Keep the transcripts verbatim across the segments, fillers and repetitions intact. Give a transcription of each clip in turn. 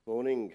Morning.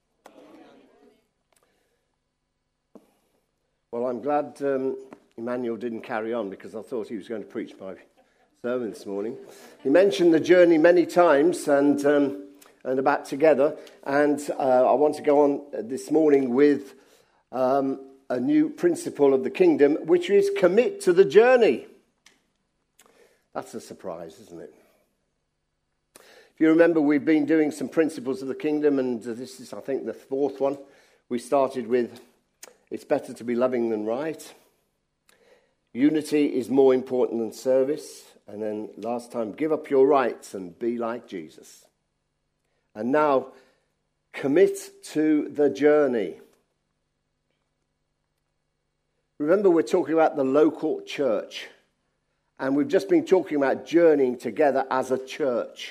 Well, I'm glad um, Emmanuel didn't carry on because I thought he was going to preach my sermon this morning. He mentioned the journey many times and um, and about together, and uh, I want to go on this morning with um, a new principle of the kingdom, which is commit to the journey. That's a surprise, isn't it? If you remember, we've been doing some principles of the kingdom, and this is, I think, the fourth one. We started with, it's better to be loving than right. Unity is more important than service. And then last time, give up your rights and be like Jesus. And now, commit to the journey. Remember, we're talking about the local church. And we've just been talking about journeying together as a church.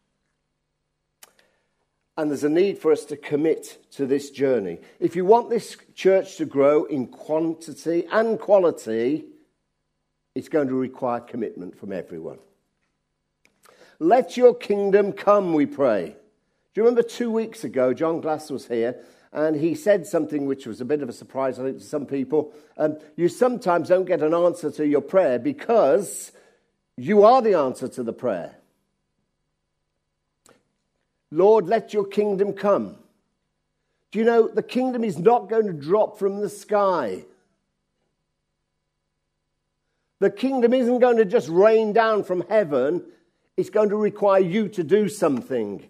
And there's a need for us to commit to this journey. If you want this church to grow in quantity and quality, it's going to require commitment from everyone. Let your kingdom come, we pray. Do you remember two weeks ago, John Glass was here, and he said something which was a bit of a surprise, I think, to some people. Um, you sometimes don't get an answer to your prayer because you are the answer to the prayer. Lord, let your kingdom come. Do you know, the kingdom is not going to drop from the sky. The kingdom isn't going to just rain down from heaven. It's going to require you to do something.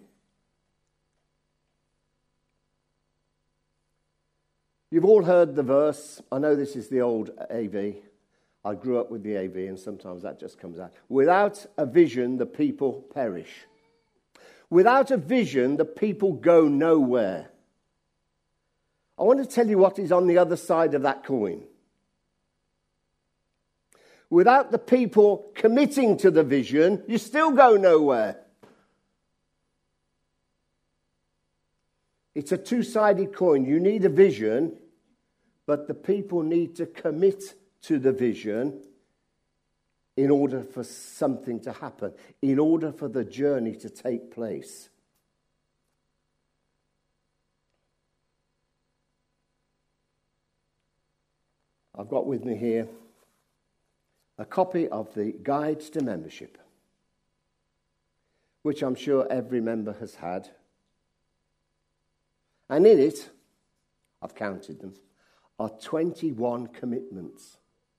You've all heard the verse. I know this is the old A V. I grew up with the A V, and sometimes that just comes out. Without a vision, the people perish. Without a vision, the people go nowhere. I want to tell you what is on the other side of that coin. Without the people committing to the vision, you still go nowhere. It's a two-sided coin. You need a vision, but the people need to commit to the vision in order for something to happen, in order for the journey to take place. I've got with me here a copy of the Guide to Membership, which I'm sure every member has had. And in it, I've counted them, are twenty-one commitments.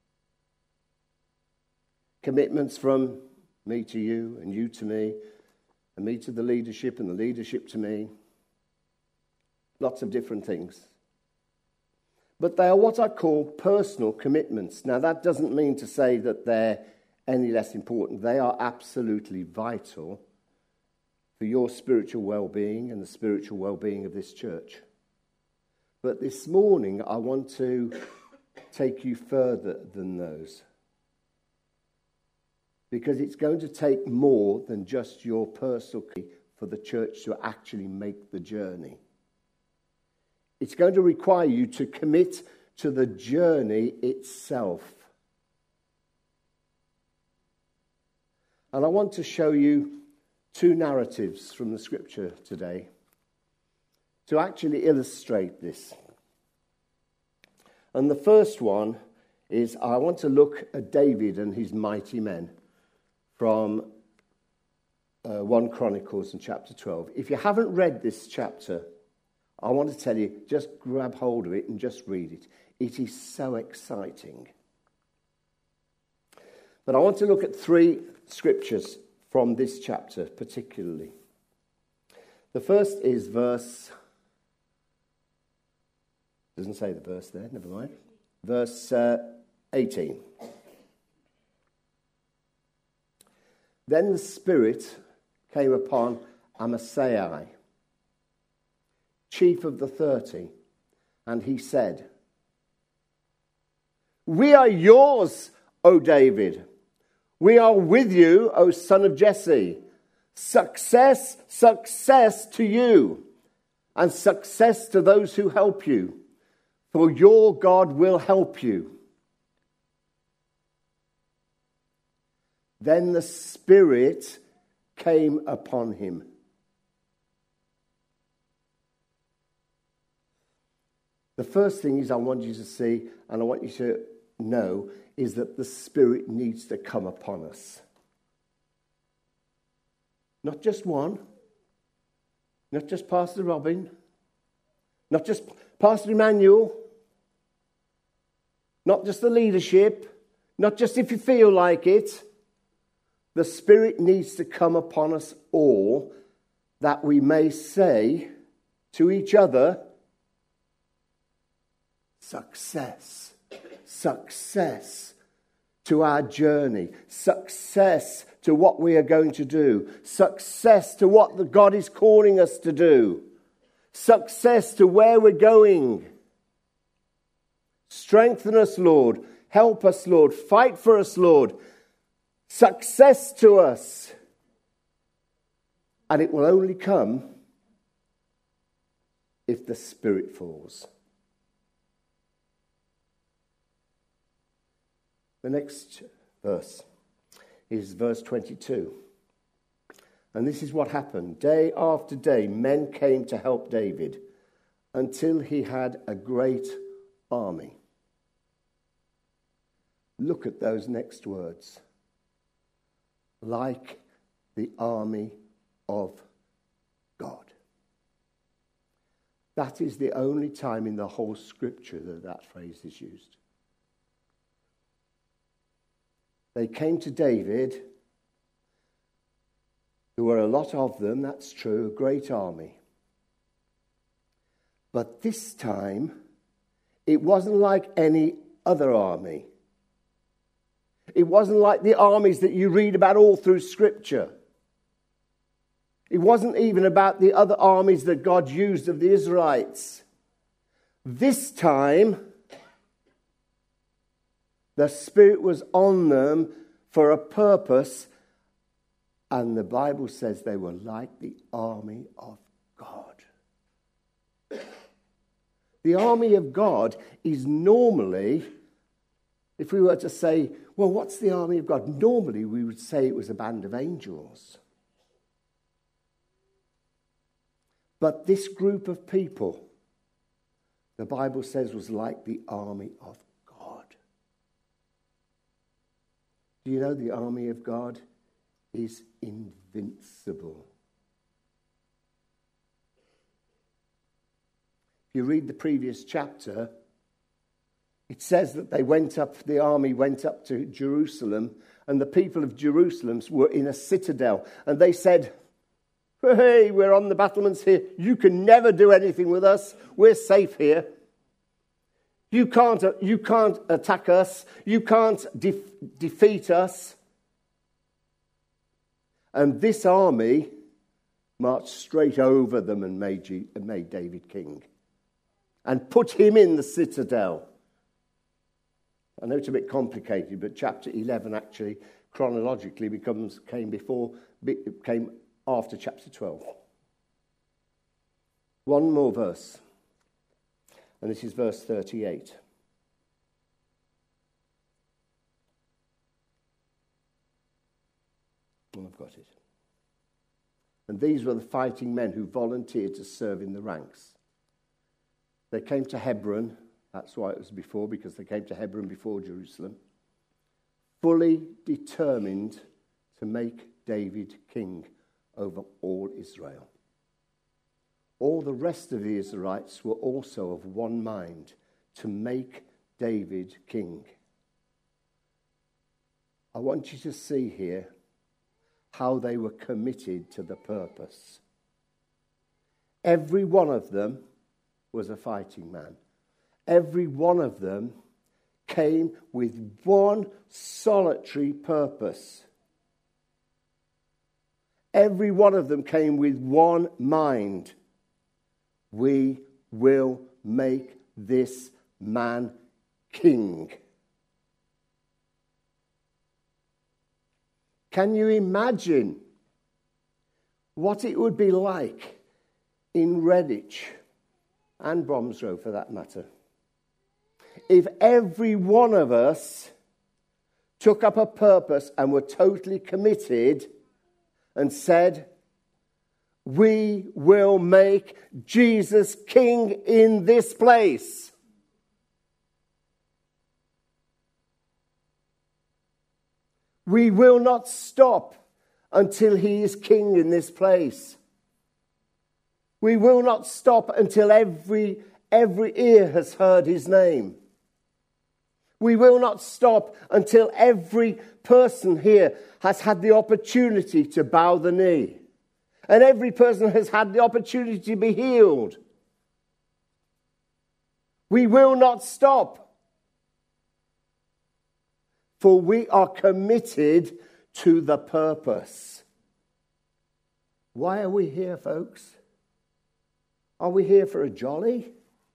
Commitments from me to you, and you to me, and me to the leadership, and the leadership to me. Lots of different things. But they are what I call personal commitments. Now, that doesn't mean to say that they're any less important. They are absolutely vital for your spiritual well-being and the spiritual well-being of this church. But this morning, I want to take you further than those. Because it's going to take more than just your personal key for the church to actually make the journey. It's going to require you to commit to the journey itself. And I want to show you two narratives from the scripture today to actually illustrate this. And the first one is I want to look at David and his mighty men. From uh, First Chronicles and chapter twelve. If you haven't read this chapter, I want to tell you, just grab hold of it and just read it. It is so exciting. But I want to look at three scriptures from this chapter particularly. The first is verse, doesn't say the verse there, never mind. Verse uh, eighteen. Then the Spirit came upon Amasai, chief of the thirty, and he said, "We are yours, O David. We are with you, O son of Jesse. Success, success to you, and success to those who help you, for your God will help you." Then the Spirit came upon him. The first thing is I want you to see, and I want you to know, is that the Spirit needs to come upon us. Not just one, not just Pastor Robin, not just Pastor Emmanuel, not just the leadership, not just if you feel like it. The Spirit needs to come upon us all, that we may say to each other, success, success to our journey, success to what we are going to do, success to what the God is calling us to do, success to where we're going. Strengthen us, Lord. Help us, Lord. Fight for us, Lord. Success to us. And it will only come if the Spirit falls. The next verse is verse twenty-two. And this is what happened. Day after day, men came to help David until he had a great army. Look at those next words. Like the army of God. That is the only time in the whole scripture that that phrase is used. They came to David. There were a lot of them, that's true, a great army. But this time, it wasn't like any other army. It wasn't like the armies that you read about all through Scripture. It wasn't even about the other armies that God used of the Israelites. This time, the Spirit was on them for a purpose, and the Bible says they were like the army of God. The army of God is normally, if we were to say, well, what's the army of God? Normally we would say it was a band of angels. But this group of people, the Bible says, was like the army of God. Do you know the army of God is invincible? If you read the previous chapter, it says that they went up, the army went up to Jerusalem, and the people of Jerusalem were in a citadel. And they said, hey, we're on the battlements here. You can never do anything with us. We're safe here. You can't, you can't attack us. You can't de- defeat us. And this army marched straight over them and made, G- and made David king. And put him in the citadel. I know it's a bit complicated, but chapter eleven actually chronologically becomes came before came after chapter twelve. One more verse, and this is verse thirty-eight. Oh, I've got it. And these were the fighting men who volunteered to serve in the ranks. They came to Hebron. That's why it was before, because they came to Hebron before Jerusalem, fully determined to make David king over all Israel. All the rest of the Israelites were also of one mind to make David king. I want you to see here how they were committed to the purpose. Every one of them was a fighting man. Every one of them came with one solitary purpose. Every one of them came with one mind. We will make this man king. Can you imagine what it would be like in Redditch and Bromsgrove for that matter, if every one of us took up a purpose and were totally committed and said, we will make Jesus king in this place. We will not stop until he is king in this place. We will not stop until every, every ear has heard his name. We will not stop until every person here has had the opportunity to bow the knee. And every person has had the opportunity to be healed. We will not stop. For we are committed to the purpose. Why are we here, folks? Are we here for a jolly?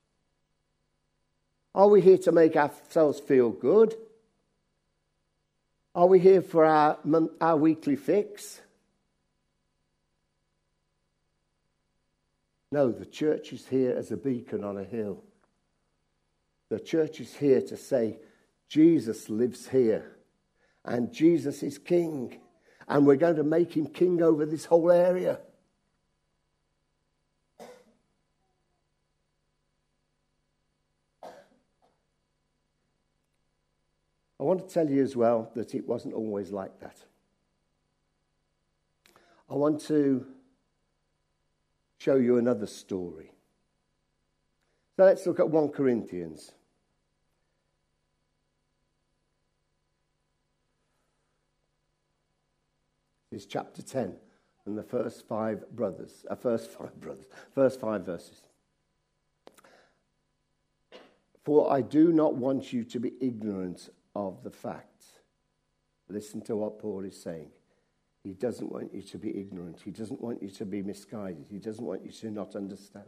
Are we here to make ourselves feel good? Are we here for our, our weekly fix? No, the church is here as a beacon on a hill. The church is here to say, Jesus lives here, and Jesus is king, and we're going to make him king over this whole area. I want to tell you as well that it wasn't always like that. I want to show you another story. So let's look at First Corinthians. It's chapter ten, and the first five brothers, uh, first five brothers, first five verses. For I do not want you to be ignorant of the fact. Listen to what Paul is saying. He doesn't want you to be ignorant. He doesn't want you to be misguided. He doesn't want you to not understand.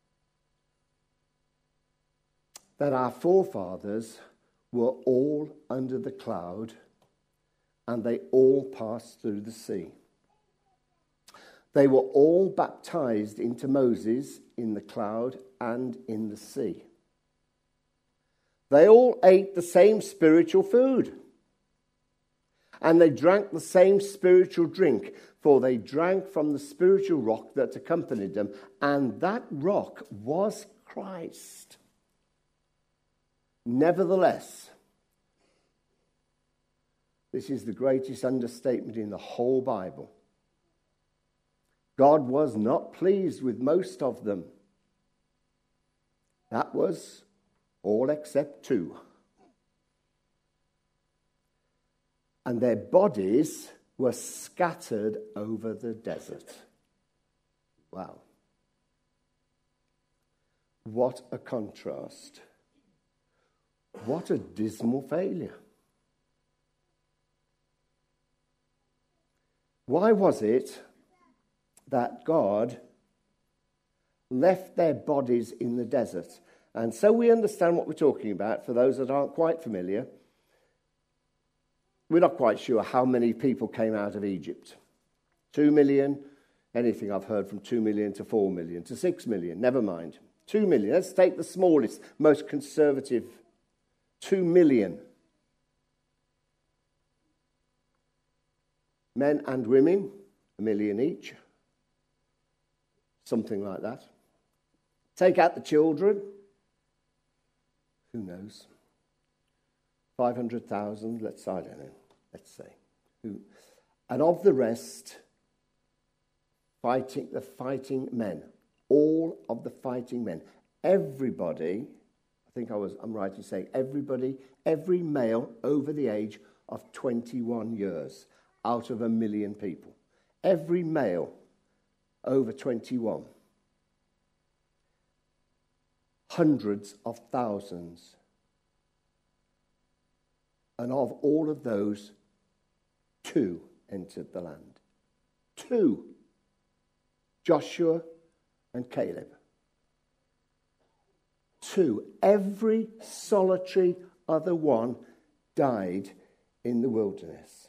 That our forefathers were all under the cloud, and they all passed through the sea. They were all baptized into Moses in the cloud and in the sea. They all ate the same spiritual food, and they drank the same spiritual drink, for they drank from the spiritual rock that accompanied them, and that rock was Christ. Nevertheless, this is the greatest understatement in the whole Bible. God was not pleased with most of them. That was all except two. And their bodies were scattered over the desert. Wow. What a contrast. What a dismal failure. Why was it that God left their bodies in the desert? And so we understand what we're talking about. For those that aren't quite familiar, we're not quite sure how many people came out of Egypt. Two million, anything I've heard from two million to four million to six million, never mind. Two million, let's take the smallest, most conservative, two million. Men and women, a million each. Something like that. Take out the children. Who knows? five hundred thousand, let's, I don't know, let's say. Who? And of the rest, fighting the fighting men. All of the fighting men. Everybody, I think I was, I'm right in saying, everybody, every male over the age of twenty-one years out of a million people. Every male over twenty-one. Hundreds of thousands. And of all of those, two entered the land. Two. Joshua and Caleb. Two. Every solitary other one died in the wilderness.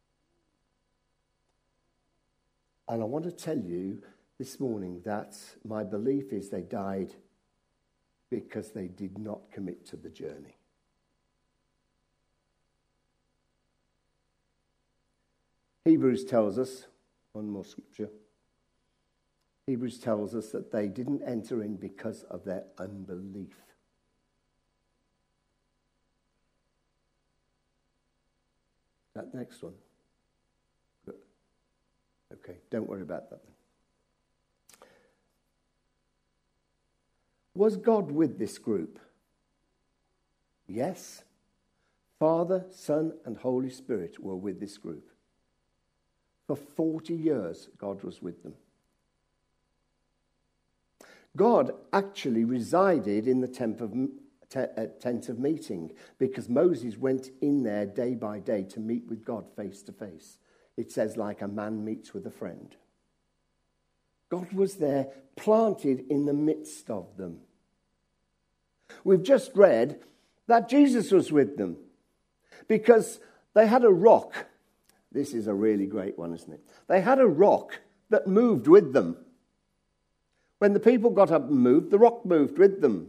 And I want to tell you this morning that my belief is they died because they did not commit to the journey. Hebrews tells us, one more scripture, Hebrews tells us that they didn't enter in because of their unbelief. That that next one? Good. Okay, don't worry about that then. Was God with this group? Yes. Father, Son, and Holy Spirit were with this group. For forty years, God was with them. God actually resided in the tent of, tent of meeting because Moses went in there day by day to meet with God face to face. It says, like a man meets with a friend. God was there, planted in the midst of them. We've just read that Jesus was with them because they had a rock. This is a really great one, isn't it? They had a rock that moved with them. When the people got up and moved, the rock moved with them.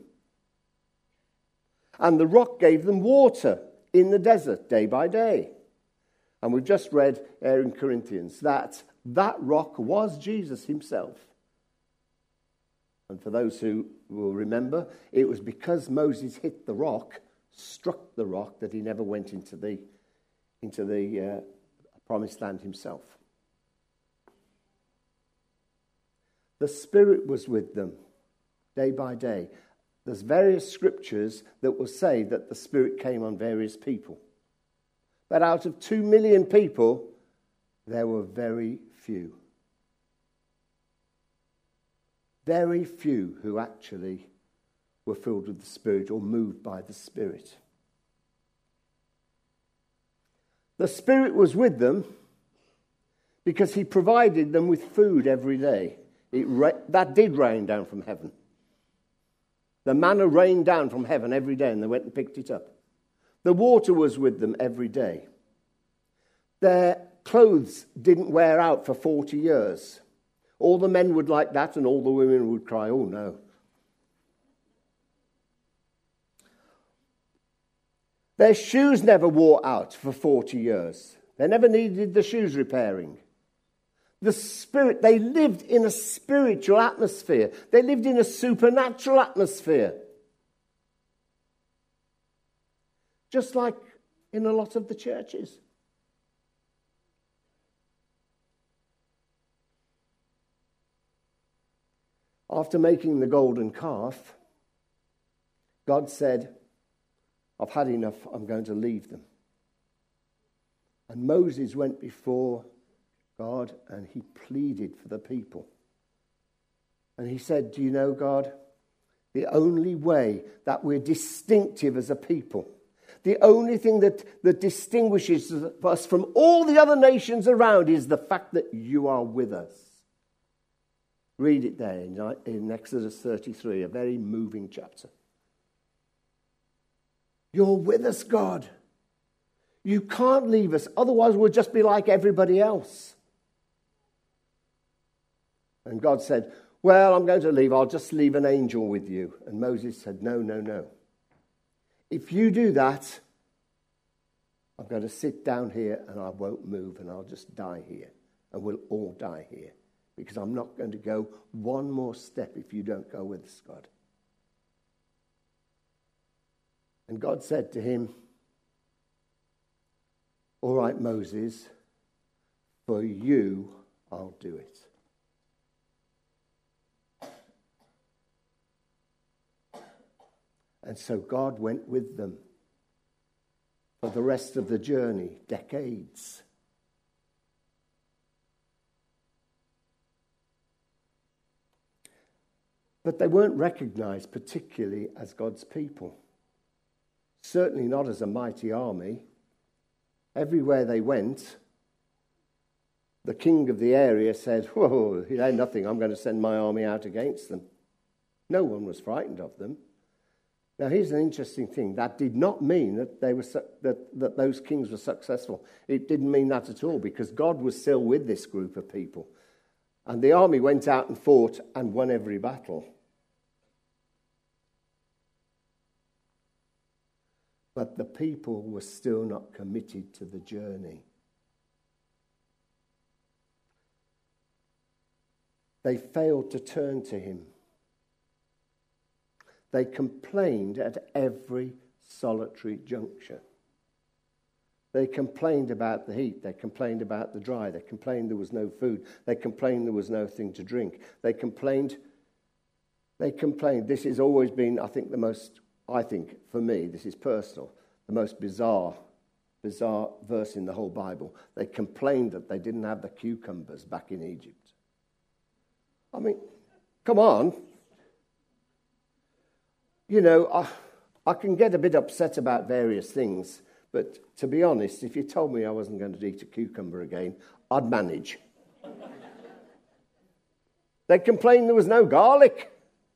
And the rock gave them water in the desert day by day. And we've just read here in Corinthians that that rock was Jesus himself. And for those who will remember, it was because Moses hit the rock, struck the rock, that he never went into the, into the uh, promised land himself. The Spirit was with them day by day. There's various scriptures that will say that the Spirit came on various people. But out of two million people, there were very few. Very few who actually were filled with the Spirit or moved by the Spirit. The Spirit was with them because he provided them with food every day. It ra- that did rain down from heaven. The manna rained down from heaven every day and they went and picked it up. The water was with them every day. Their clothes didn't wear out for forty years. All the men would like that and all the women would cry, oh no. Their shoes never wore out for forty years. They never needed the shoes repairing. The Spirit, they lived in a spiritual atmosphere. They lived in a supernatural atmosphere. Just like in a lot of the churches. After making the golden calf, God said, I've had enough, I'm going to leave them. And Moses went before God and he pleaded for the people. And he said, do you know, God, the only way that we're distinctive as a people, the only thing that, that distinguishes us from all the other nations around is the fact that you are with us. Read it there in, in Exodus thirty-three, a very moving chapter. You're with us, God. You can't leave us, otherwise we'll just be like everybody else. And God said, well, I'm going to leave. I'll just leave an angel with you. And Moses said, no, no, no. If you do that, I'm going to sit down here and I won't move and I'll just die here. And we'll all die here. Because I'm not going to go one more step if you don't go with us, God. And God said to him, all right, Moses, for you, I'll do it. And so God went with them for the rest of the journey, decades. But they weren't recognized particularly as God's people. Certainly not as a mighty army. Everywhere they went, the king of the area said, whoa, they're nothing, I'm going to send my army out against them. No one was frightened of them. Now, here's an interesting thing. That did not mean that they were su- that, that those kings were successful. It didn't mean that at all, because God was still with this group of people. And the army went out and fought and won every battle. But the people were still not committed to the journey. They failed to turn to him. They complained at every solitary juncture. They complained about the heat. They complained about the dry. They complained there was no food. They complained there was nothing to drink. They complained. They complained. This has always been, I think, the most, I think, for me, this is personal, the most bizarre, bizarre verse in the whole Bible. They complained that they didn't have the cucumbers back in Egypt. I mean, come on. You know, I, I can get a bit upset about various things. But to be honest, if you told me I wasn't going to eat a cucumber again, I'd manage. They complained there was no garlic.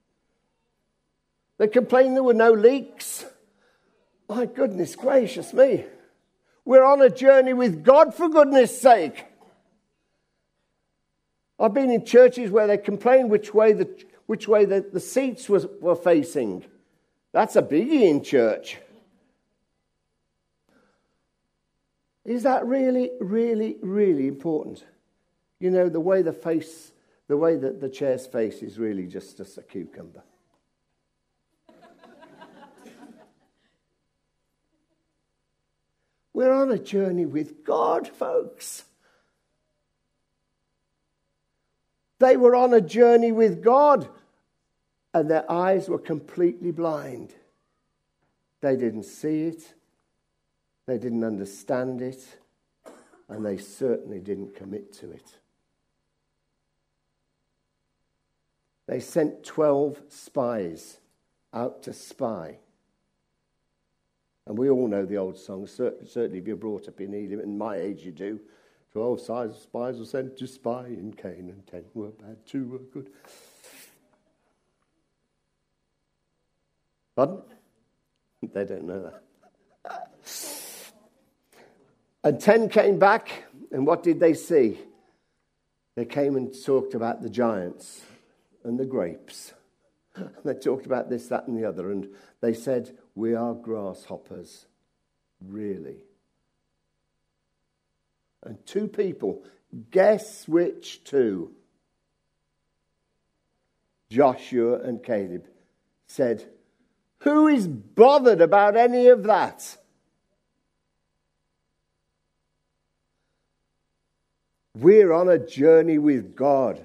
They complained there were no leeks. My goodness gracious me. We're on a journey with God, for goodness sake. I've been in churches where they complain which way the, which way the, the seats was, were facing. That's a biggie in church. Is that really, really, really important? You know, the way the face, the way that the chair's face is really just, just a cucumber. We're on a journey with God, folks. They were on a journey with God, and their eyes were completely blind. They didn't see it. They didn't understand it, and they certainly didn't commit to it. They sent twelve spies out to spy. And we all know the old song, certainly if you're brought up in Elim, in my age you do. Twelve spies were sent to spy in Canaan, ten were bad, two were good. Pardon? They don't know that. And ten came back, and what did they see? They came and talked about the giants and the grapes. They talked about this, that, and the other, and they said, we are grasshoppers, really. And two people, guess which two? Joshua and Caleb said, who is bothered about any of that? We're on a journey with God.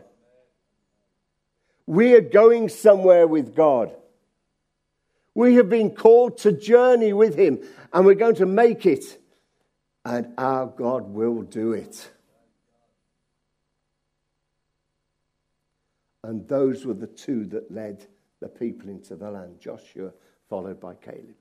We are going somewhere with God. We have been called to journey with him, and we're going to make it. And our God will do it. And those were the two that led the people into the land. Joshua, followed by Caleb.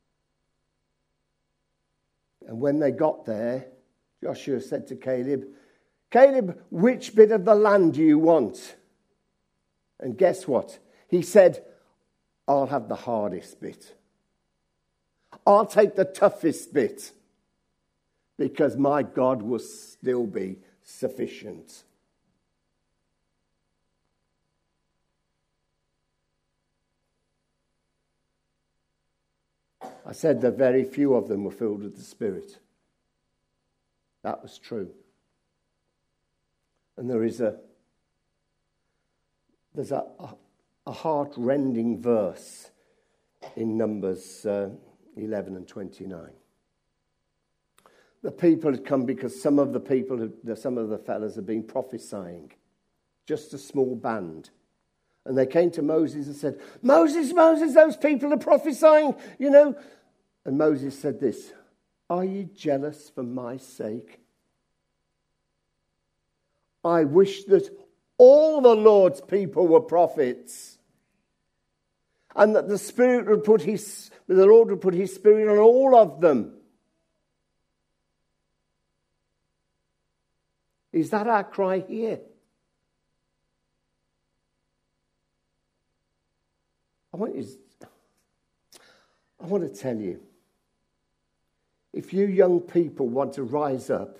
And when they got there, Joshua said to Caleb, Caleb, which bit of the land do you want? And guess what? He said, I'll have the hardest bit. I'll take the toughest bit. Because my God will still be sufficient. I said that very few of them were filled with the Spirit. That was true. And there is a there's a, a, a heart-rending verse in Numbers uh, eleven and twenty-nine. The people had come because some of the people, had, some of the fellas had been prophesying. Just a small band. And they came to Moses and said, Moses, Moses, those people are prophesying, you know. And Moses said this, are you jealous for my sake? I wish that all the Lord's people were prophets. And that the Spirit would put his, the Lord would put his Spirit on all of them. Is that our cry here? I want you, I want to tell you, if you young people want to rise up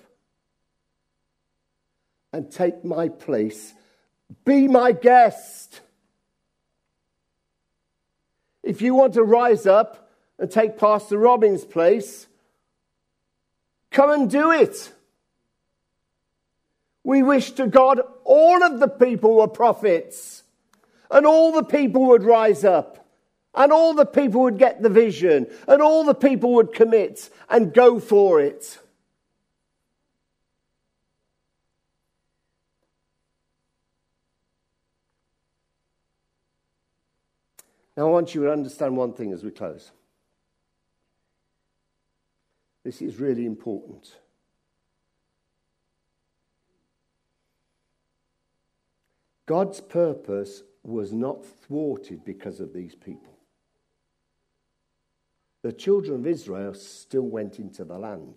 and take my place, be my guest. If you want to rise up and take Pastor Robin's place, come and do it. We wish to God all of the people were prophets, and all the people would rise up, and all the people would get the vision, and all the people would commit and go for it. Now I want you to understand one thing as we close. This is really important. God's purpose was not thwarted because of these people. The children of Israel still went into the land.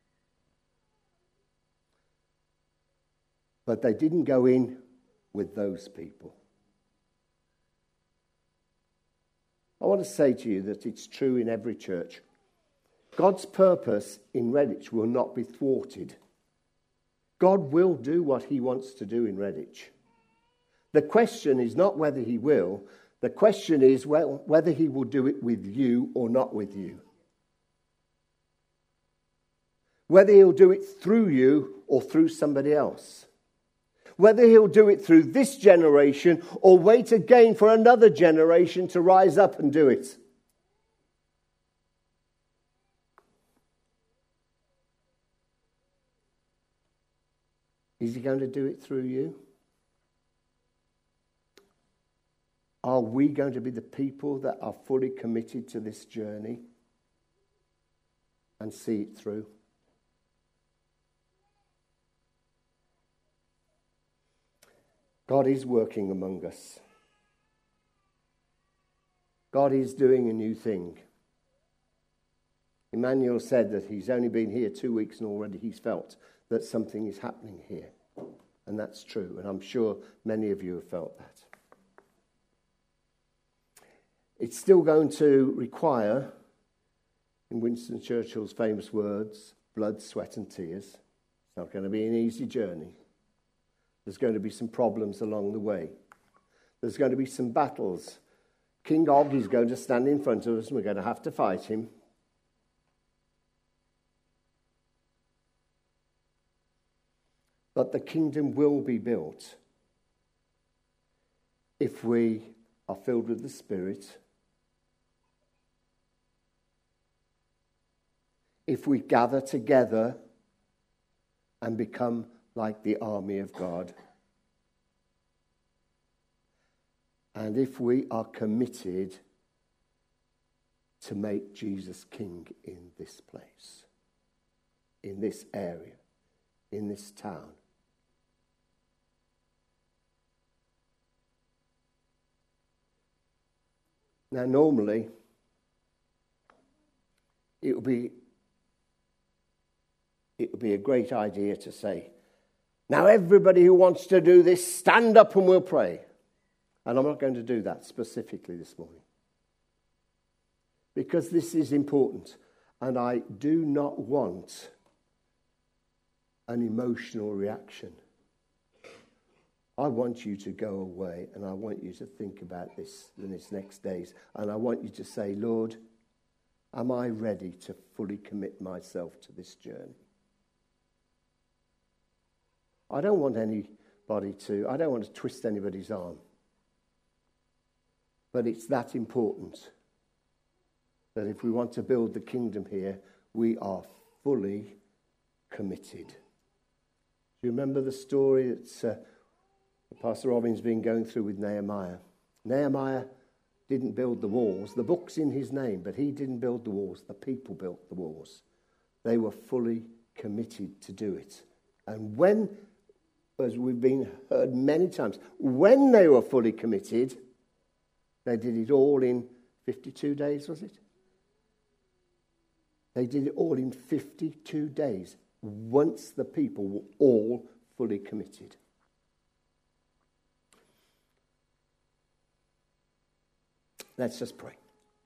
But they didn't go in with those people. I want to say to you that it's true in every church. God's purpose in Redditch will not be thwarted. God will do what he wants to do in Redditch. The question is not whether he will. The question is well, whether he will do it with you or not with you. Whether he'll do it through you or through somebody else. Whether he'll do it through this generation or wait again for another generation to rise up and do it. Is he going to do it through you? Are we going to be the people that are fully committed to this journey and see it through? God is working among us. God is doing a new thing. Emmanuel said that he's only been here two weeks and already he's felt that something is happening here. And that's true. And I'm sure many of you have felt that. It's still going to require, in Winston Churchill's famous words, blood, sweat and tears. It's not going to be an easy journey. There's going to be some problems along the way. There's going to be some battles. King Og is going to stand in front of us and we're going to have to fight him. But the kingdom will be built if we are filled with the Spirit, if we gather together and become like the army of God, and if we are committed to make Jesus king in this place, in this area, in this town. Now, normally, it would be it would be a great idea to say, now everybody who wants to do this, stand up and we'll pray. And I'm not going to do that specifically this morning. Because this is important. And I do not want an emotional reaction. I want you to go away and I want you to think about this in these next days. And I want you to say, Lord, am I ready to fully commit myself to this journey? I don't want anybody to, I don't want to twist anybody's arm. But it's that important that if we want to build the kingdom here, we are fully committed. Do you remember the story that uh, Pastor Robin's been going through with Nehemiah? Nehemiah didn't build the walls. The book's in his name, but he didn't build the walls. The people built the walls. They were fully committed to do it. And when, as we've been heard many times, when they were fully committed, they did it all in fifty-two days, was it? They did it all in fifty-two days, once the people were all fully committed. Let's just pray.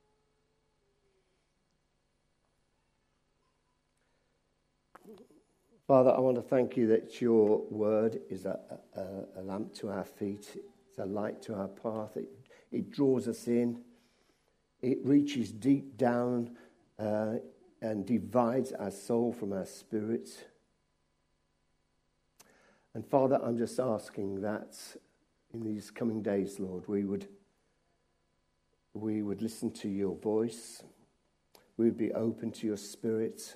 Father, I want to thank you that your word is a, a, a lamp to our feet. It's a light to our path. It, it draws us in. It reaches deep down uh, and divides our soul from our spirit. And Father, I'm just asking that in these coming days, Lord, we would we would listen to your voice. We would be open to your spirit.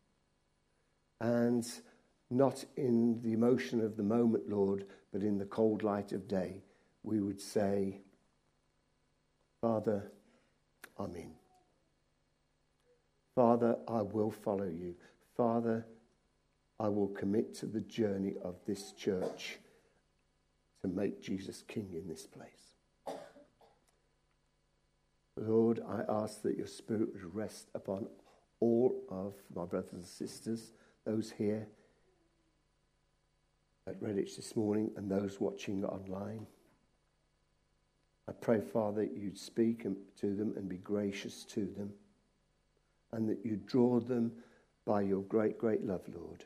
And not in the emotion of the moment, Lord, but in the cold light of day, we would say, Father, I'm in. Father, I will follow you. Father, I will commit to the journey of this church to make Jesus King in this place. Lord, I ask that your Spirit would rest upon all of my brothers and sisters, those here at Redditch this morning and those watching online. I pray, Father, that you'd speak to them and be gracious to them, and that you draw them by your great, great love, Lord,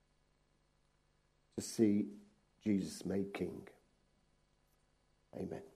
to see Jesus made King. Amen.